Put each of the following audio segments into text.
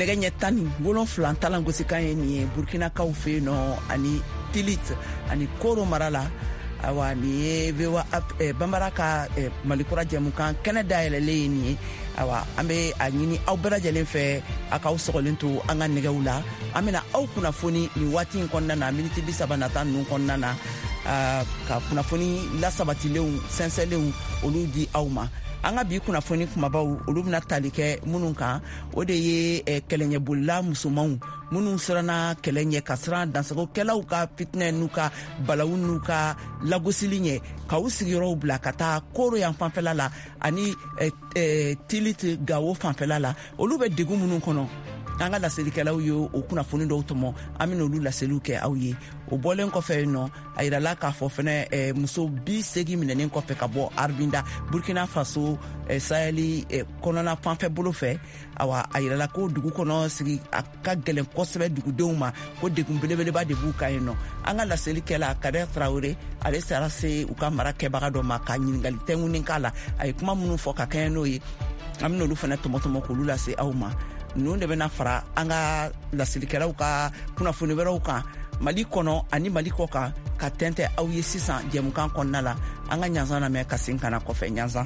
nɛgɛ ɲɛ 17 talan gosikan ye nin ye burkinakaw fe yen nɔ ani tilit ani koro mara la. Awa ni ye vewa bambara ka malikura jɛmukan kɛnɛ dayɛlɛlen ye nin ye. Awa an bɛ a ɲini aw bɛɛ lajɛlen fɛ a k'aw sɔgɔlen to an ka nɛgɛw la. An bɛna aw kunnafoni nin waati in kɔnɔna na miniti 30 nata ninnu kɔnɔna na ka kunnafoni lasabatilenw sɛnsɛnlenw olu di aw ma. An ka bi kunnafoni kumabaw olu bɛna tali kɛ minnu kan o de ye kɛlɛɲɛbolila musomanw minnu siranna kɛlɛ ɲɛ ka siran dansagokɛlaw ka fitinɛ n'u ka balawu n'u ka lagosili ɲɛ k'u sigiyɔrɔw bila ka taa koro yan fanfɛla la ani tilit gawo fanfɛla la. Olu bɛ degun minnu kɔnɔ an ka laselikɛlaw ye o kunnafoni dɔw tɔmɔ an bɛna olu laseliw kɛ aw ye. O bɔlen kɔfɛ yen nɔ a yirala k'a fɔ fɛnɛ muso 80 minɛnen kɔfɛ ka bɔ Arbinda Burkina Faso Saheli kɔnɔna fanfɛ bolo fɛ. Awa a yirala ko dugu kɔnɔ sigi a ka gɛlɛn kosɛbɛ dugudenw ma ko degun belebeleba de b'u kan yen nɔ. An ka laselikɛla Kader Traoré ale sera se u ka mara kɛbaga dɔ ma ka ɲininkali tɛnkunin k'a la. A ye kuma minnu fɔ ka kɛɲɛ n'o ye an bɛna olu fɛnɛ tɔmɔtɔmɔ k'olu lase aw ma. Ninnu de bɛna fara an ka laselikɛlaw ka kunnafoni wɛrɛw kan Mali kɔnɔ ani Mali kɔ kan ka tɛntɛ aw ye sisan jɛmukan kɔnɔna la. An ka ɲanzan lamɛn ka segin ka na kɔfɛ ɲanzan.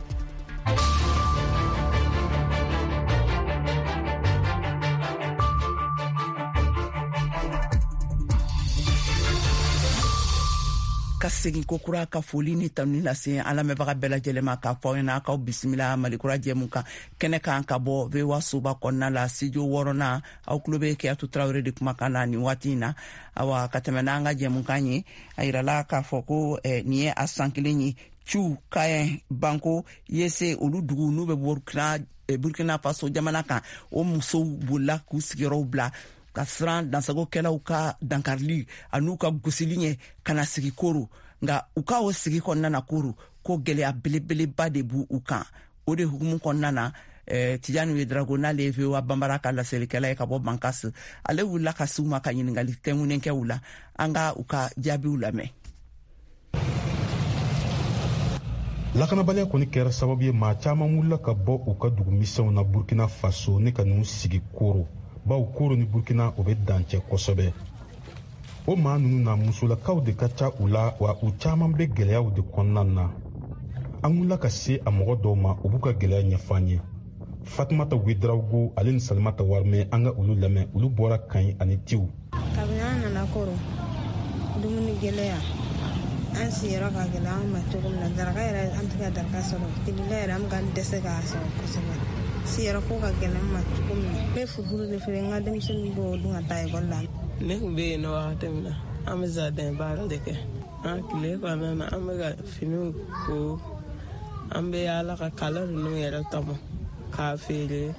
Ka segin kokura ka foli ni tanu lase an lamɛnbaga bɛɛ lajɛlen ma k'a fɔ aw ɲɛna k'aw bisimila malikura jɛmukan kɛnɛ kan ka bɔ VOA soba kɔnɔna la studio 6nan aw tulo bɛ Keyatu Traoré de kumakan na nin waati in na. Awa ka tɛmɛ n'an ka jɛmukan ye a yirala k'a fɔ ko nin ye a san kelen ye Ciu Kayen Banko Yese olu dugu n'u bɛ Burkina Faso jamana kan o musow bolila k'u sigiyɔrɔw bila ka siran dansagokɛlaw ka dankarili an'u ka gosili ɲɛ ka na sigi koro nka u ka o sigi kɔnɔna na koro ko gɛlɛya belebeleba de b'u u kan. O de hukumu kɔnɔna na Tijani Ouedraogo n'ale ye VOA Bambara ka laselikɛla ye ka bɔ Bankasi ale wulila ka s'u ma ka ɲininkali tɛnkunin kɛ u la. An ka u ka jaabiw lamɛn. Lakanabaliya kɔni kɛra sababu ye maa caman wulila ka bɔ u ka dugu misɛnw na Burkina Faso ne ka n'u sigi koro. Baw koro ni Burkina o bɛ dancɛ kosɛbɛ. O maa ninnu na musolakaw de ka ca u la wa u caman bɛ gɛlɛyaw de kɔnɔna na. An wulila ka se a mɔgɔ dɔw ma u b'u ka gɛlɛya ɲɛf'an ye. Fatumata Ouedraogo ale ni Salimata Warmɛ an ka olu lamɛn olu bɔra Kayi ani Ciu. Kabini an nana koro dumuni gɛlɛya an siyɔrɔ ka gɛlɛ an ma cogo min na daraka yɛrɛ an tɛ ka daraka sɔrɔ tilila yɛrɛ an ka dɛsɛ k'a sɔrɔ kosɛbɛ. Siyɔrɔ ko ka gɛlɛn ma cogo min na. N bɛ fufuru de feere n ka denmisɛnninw b'o dun ka taa ekɔli la. Ne tun bɛ yen nɔ wagati min na an bɛ jardin baara de kɛ. An tile kɔnɔna na an bɛ ka finiw ko an bɛ yaala ka kala ninnu yɛrɛ tɔmɔ k'a feere.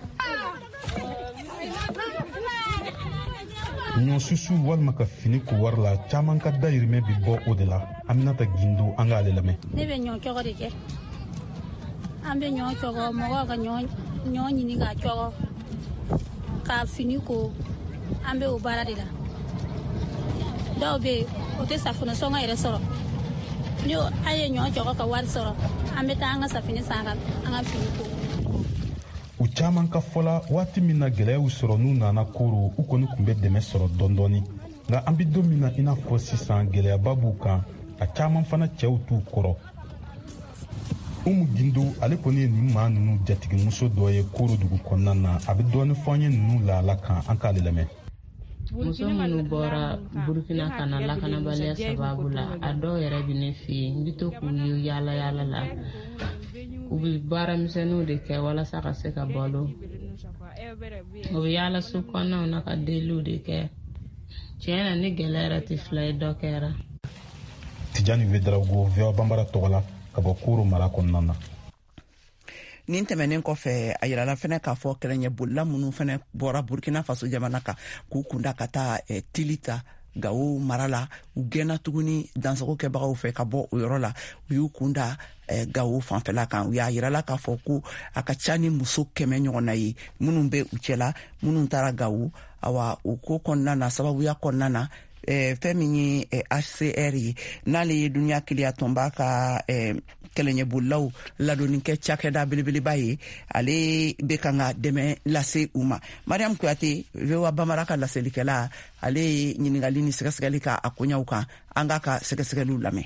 Ɲɔsusu walima ka fini ko wari la caman ka dayirimɛ bi bɔ o de la. Aminata Gindo an k'ale lamɛn. Ne bɛ ɲɔ cɔgɔ de kɛ. An bɛ ɲɔ cɔgɔ mɔgɔw ka ɲɔ ɲini k'a cɔgɔ k'a fini ko an bɛ o baara de la. Dɔw bɛ yen o tɛ safunɛ sɔngɔ yɛrɛ sɔrɔ. Ni an ye ɲɔ cɔgɔ ka wari sɔrɔ an bɛ taa an ka safunɛ san an ka fini ko. U caman ka fɔla waati min na gɛlɛyaw sɔrɔ n'u nana koro u kɔni tun bɛ dɛmɛ sɔrɔ dɔɔni nka an bɛ don min na i n'a fɔ sisan gɛlɛyaba b'u kan a caman fana cɛw t'u kɔrɔ. Umu Gindo ale kɔni ye nin maa ninnu jatigimuso dɔ ye koro dugu kɔnɔna na a bɛ dɔɔni fɔ an ye ninnu lahala kan an k'ale lamɛn. Muso minnu bɔra Burkina ka na lakanabaliya sababu la a dɔw yɛrɛ bɛ ne fɛ yen n bɛ to k'u ye yaala yaala la u bɛ baaramisɛnninw de kɛ walasa ka se ka balo u bɛ yaala su kɔnɔnaw na ka deliw de kɛ tiɲɛ na ni gɛlɛya yɛrɛ tɛ fila ye dɔ kɛra. Tijani Ouedraogo VOA Bambara tɔgɔ la ka bɔ koro mara kɔnɔna na. Nin tɛmɛnen kɔfɛ a yirala fɛnɛ k'a fɔ kɛlɛɲɛbolila minnu fɛnɛ bɔra Burkina Faso jamana kan k'u kunda ka taa Tilita Gawo mara la u gɛnna tuguni dansagokɛbagaw fɛ ka bɔ o yɔrɔ la u y'u kunda Gawo fanfɛla kan u y'a yirala k'a fɔ ko a ka ca ni muso 100 ɲɔgɔn na ye minnu bɛ u cɛla minnu taara Gawo awa o ko kɔnɔna na sababuya kɔnɔna na fɛn min ye HCR ye n'ale ye duniya kiliya tɔnba ka kɛlɛɲɛbolilaw ladonni kɛ cakɛda belebeleba ye ale bɛ kan ka dɛmɛ lase u ma. Mariam Kuyate VOA Bambara ka laselikɛla ale ye ɲiningali ni sɛgɛsɛgɛli ka a koɲaw kan an ka sɛgɛsɛgɛliw lamɛn.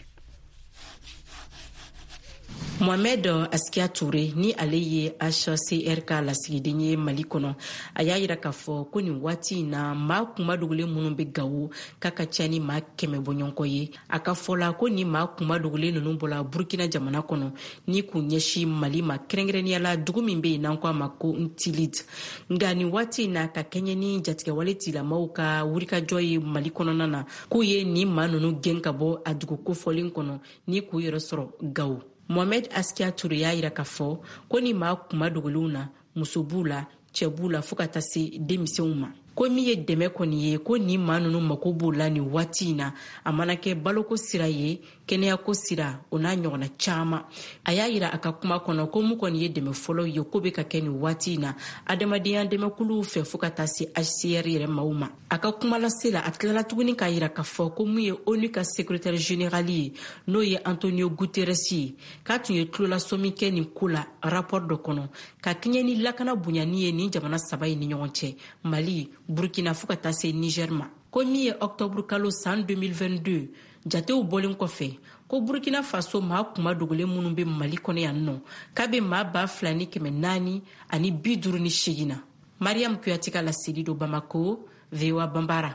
Mohamed Askia Touré ni ale ye HCR ka lasigiden ye Mali kɔnɔ a y'a yira k'a fɔ ko nin waati na maa kuma dogolen minnu bɛ Gawo k'a ka ca ni maa 100 bɔɲɔgɔnkɔ ye. A ka fɔla ko ni maa kuma dogolen ninnu bɔla Burkina jamana kɔnɔ ni k'u ɲɛsin Mali ma kɛrɛnkɛrɛnniyala dugu min bɛ yen n'an ko a ma ko Ntilit. Nka nin waati na ka kɛɲɛ ni jatigɛwale tilamaw ka wulikajɔ ye Mali kɔnɔna na k'u ye nin maa ninnu gɛn ka bɔ a dugu kofɔlen kɔnɔ ni k'u yɛrɛ sɔrɔ Gawo. Mohamed Askia Touré y'a yira k'a fɔ ko ni maa kuma dogolenw na muso b'u la cɛ b'u la fo ka taa se denmisɛnw ma. Ko min ye dɛmɛ kɔni ye ko ni maa ninnu mako b'u la nin waati in na a mana kɛ baloko sira ye kɛnɛyako sira o n'a ɲɔgɔnna caman. A y'a yira a ka kuma kɔnɔ ko mun kɔni ye dɛmɛ fɔlɔ ye ko bɛ ka kɛ nin waati in na adamadenya dɛmɛkuluw fɛ fo ka taa se HCR yɛrɛ maaw ma. A ka kuma lase la a tilala tuguni k'a yira k'a fɔ ko mun ye ONU ka secrétaire général ye n'o ye Antonio Guterres ye k'a tun ye tulolasɔmi kɛ nin ko la rapport dɔ kɔnɔ ka kɛɲɛ ni lakana bonyani ye nin jamana 3 ye ni ɲɔgɔn cɛ Mali, Burkina fo ka taa se Niger ma. Ko min ye octobre kalo san 2022 jatew bɔlen kɔfɛ ko Burkina Faso maa kuma dogolen minnu bɛ Mali kɔnɔ yan nɔ k'a bɛ maa 2,458 na. Mariam Kuyate ka laseli do Bamako, VOA Bambara.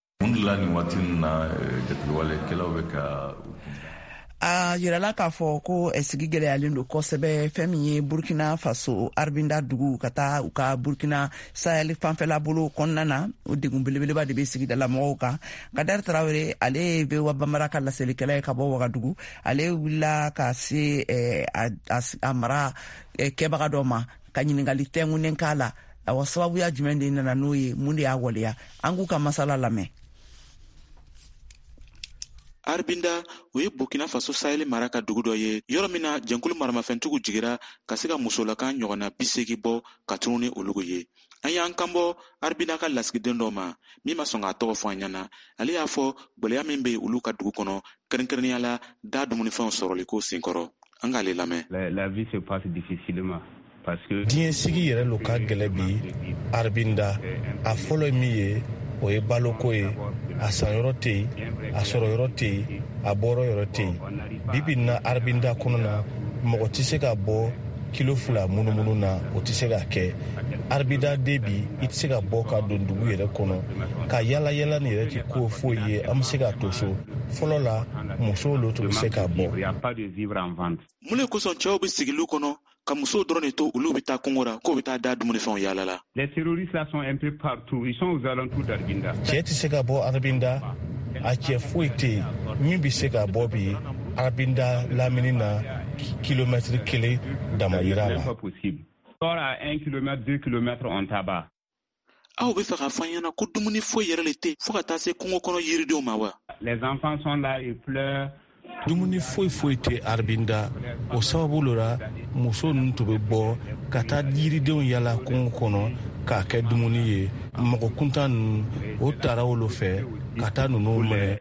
A yirala k'a fɔ ko sigi gɛlɛyalen don kosɛbɛ fɛn min ye Burkina Faso Arbinda dugu ka taa u ka Burkina Sahel fanfɛla bolo kɔnɔna na o degun belebeleba de bɛ sigidala mɔgɔw kan. Kadɛri Tarawele ale ye VOA Bambara ka laselikɛla ye ka bɔ Wagadugu ale wulila ka se a mara kɛbaga dɔ ma ka ɲiningali tɛngunen k'a la awa sababuya jumɛn de nana n'o ye mun de y'a waleya an k'u ka masala lamɛn. Arbinda o ye Burkina Faso Sahel mara ka dugu dɔ ye yɔrɔ min na jɛnkulu maramafɛntigiw jigira ka se ka musolakan ɲɔgɔnna 80 bɔ ka tunu ni olugu ye. An y'an kanbɔ Arbinda ka lasigiden dɔ ma min ma sɔn k'a tɔgɔ fɔ an ɲɛna. Ale y'a fɔ gwɛlɛya min bɛ olu ka dugu kɔnɔ kɛrɛnkɛrɛnnenya la da dumunifɛnw sɔrɔli ko senkɔrɔ. An k'ale lamɛn. La vie se passe difficilement. Diɲɛ sigi yɛrɛ lo ka gɛlɛ bi Arbinda a fɔlɔ ye min ye o ye baloko ye a sanyɔrɔ tɛ yen a sɔrɔyɔrɔ tɛ yen a bɔrɔyɔrɔ tɛ yen bibi na Arbinda kɔnɔ na mɔgɔ tɛ se ka bɔ kilo 2 munumunu na o tɛ se ka kɛ Arbinda de bi i tɛ se ka bɔ ka don dugu yɛrɛ kɔnɔ ka yala yala ni yɛrɛ tɛ ko foyi ye an bɛ se ka to so fɔlɔ la musow lo tun bɛ se ka bɔ. Mun de kosɔn cɛw bɛ sigiliw kɔnɔ ka musow dɔrɔn de to olu bɛ taa kungo la k'o bɛ taa da dumunifɛnw yala la. Les terroristes là sont un peu partout, ils sont aux alentours d'Arbinda. Cɛ tɛ se ka bɔ Arbinda a cɛ foyi tɛ yen min bɛ se ka bɔ bi Arbinda lamini na kilomètre 1 damayira la. Sort à 1 km, 2 km on tabac. Aw bɛ fɛ k'a fɔ an ɲɛna ko dumuni foyi yɛrɛ le tɛ fo ka taa se kungo kɔnɔ yiridenw ma wa. Les enfants sont là et pleurent. Dumuni foyi tɛ Arbinda o sababu la muso ninnu tun bɛ bɔ ka taa yiridenw yala kungo kɔnɔ k'a kɛ dumuni ye mɔgɔ kuntan ninnu o taara olu fɛ ka taa ninnu minɛ.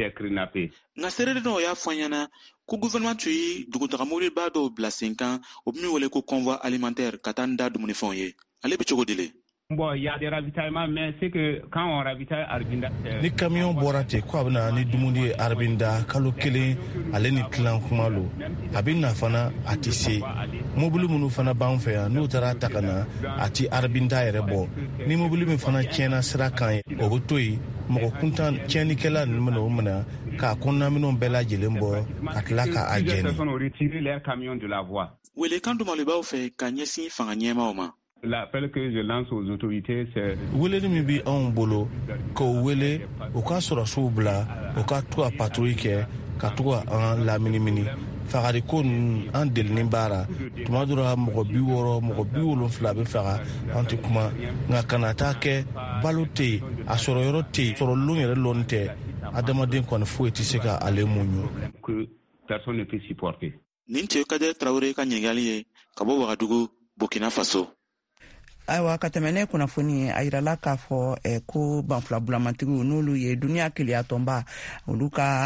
Nka seereden dɔw y'a fɔ an ɲɛna ko gouvernement tun ye dugutagamoriba dɔw bila sen kan o bɛ min wele ko convoi alimentaire ka taa n da dumunifɛnw ye ale bɛ cogo di le. Bon, il y a des ravitaillements, mais c'est que quand on ravitaille Arbinda... Ni camion bɔra ten ko a bɛna ni dumuni ye Arbinda kalo 1 ale ni tilan kuma lo a bɛ na fana a tɛ se mobili minnu fana b'an fɛ yan n'u taara ta ka na a tɛ Arbinda yɛrɛ bɔ ni mobili min fana tiɲɛna sira kan ye o bɛ to yen mɔgɔ kuntan tiɲɛnikɛla ninnu bɛna o minɛ k'a kɔnɔnaminɛw bɛɛ lajɛlen bɔ ka tila k'a jɛni. Welekan dɔ mali b'aw fɛ ka ɲɛsin fanga ɲɛmaaw ma. L'appel que je lance aux autorités, c'est... Weleli min bɛ anw bolo k'o wele u ka sɔrɔsiw bila u ka to ka patrouille kɛ ka to ka an laminimini fagariko ninnu an delinin baara tuma dɔ la mɔgɔ 60 mɔgɔ 70 bɛ faga an tɛ kuma nka kana taa kɛ balo tɛ yen a sɔrɔyɔrɔ tɛ yen sɔrɔlon yɛrɛ lɔnni tɛ adamaden kɔni foyi tɛ se ka ale muɲu. Personne ne peut supporter. Nin tɛ Kadɛri Tarawele ka ɲininkali ye ka bɔ Wagadugu, Burkina Faso. Ayiwa ka tɛmɛ ne kunnafoni a yirala k'a fɔ ko banfula bulamantigiw n'olu ye duniya keleya tɔnba olu ka